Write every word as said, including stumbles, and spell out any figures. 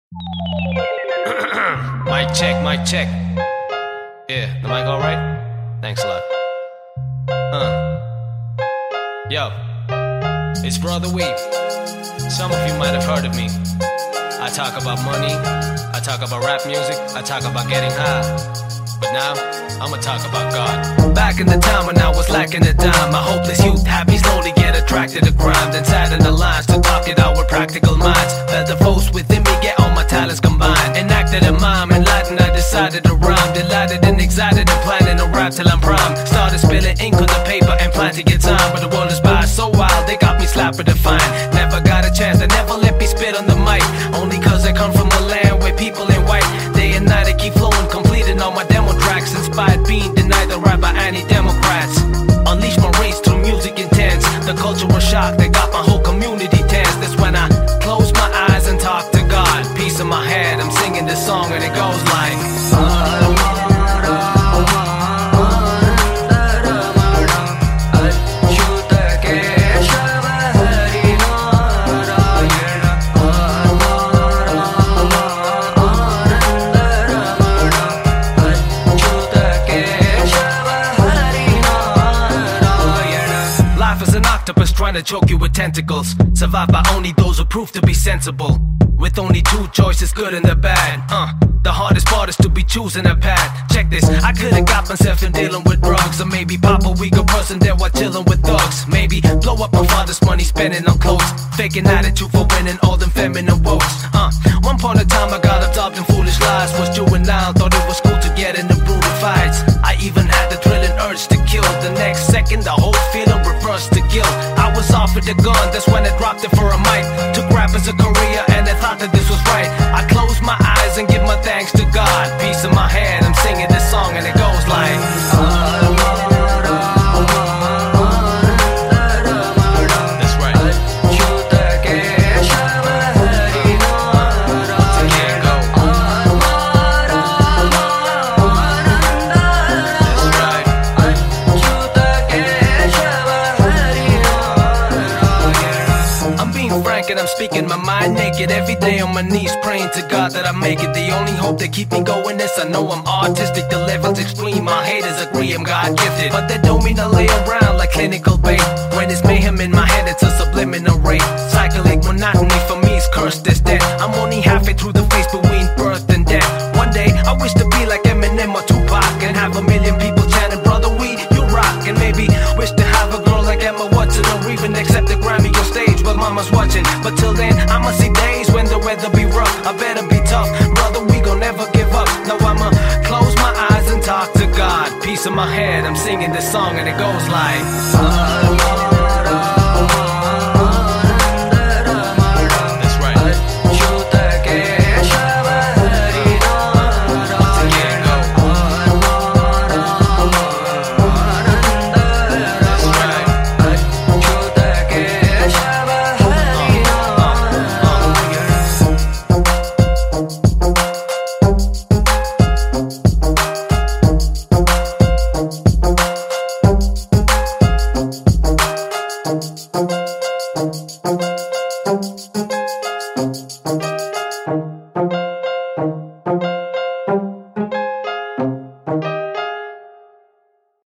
Mic check, mic check. Yeah, the mic alright? Thanks a lot. Uh. Yo, it's Brother Weave. Some of you might have heard of me. I talk about money, I talk about rap music, I talk about getting high. But now, I'ma talk about God. Back in the time when I was lacking a dime, my hopeless youth had me slowly get attracted to crime. Then sat in the lines to talk it out with practical minds. Felt the force within me, get all my talents combined. Enacted a mime, enlightened, I decided to rhyme. Delighted and excited and planning a rap till I'm prime. Started spilling ink on the paper and plan to get time. But the world is by so wild, they got me slapping the fine. Never got a chance, they never let me spit on the mic. Only cause I come from a land where people in white. Day and night I keep flowing, completing all my demo tracks. Inspired being denied the right by anti-democrats. Unleash my race through music intense. The cultural shock that got my whole community tense. That's when I close my eyes and talk to God. Peace in my head, I'm singing this song and it goes like trying to choke you with tentacles. Survived by only those who prove to be sensible. With only two choices, good and the bad. Uh, the hardest part is to be choosing a path. Check this, I could've got myself in dealing with drugs. Or maybe pop a weaker person there while chilling with thugs. Maybe blow up my father's money spending on clothes. Faking attitude for winning all them feminine votes. Uh, one point of time I got absorbed in foolish lies. Was juvenile, thought it was cool to get into brutal fights. I even had the thrilling urge to kill. The next second the whole feeling reversed to guilt. I was offered a gun, that's when I dropped it for a mic. Took rap as a career and I thought that this was right. I close my eyes and give my thanks to God. Peace in my head, I'm singing this song and it goes like that's right. And I'm speaking my mind naked every day on my knees, praying to God that I make it. The only hope that keep me going is I know I'm artistic. The level's extreme, my haters agree I'm God gifted, but that don't mean I lay around like clinical bait. When it's mayhem in my head, it's a subliminal rate. Cyclic monotony for me is cursed as death. I'm only halfway through the phase between birth and death. One day I wish to be like Eminem or Tupac and have a million people chanting, brother, we you rock. And maybe wish to have a girl like Emma Watson, or even accept the Grammy on stage while mama's watching. But till then, I'ma see days when the weather be rough. I better be tough, brother, we gon' never give up. Now I'ma close my eyes and talk to God. Peace in my head, I'm singing this song and it goes like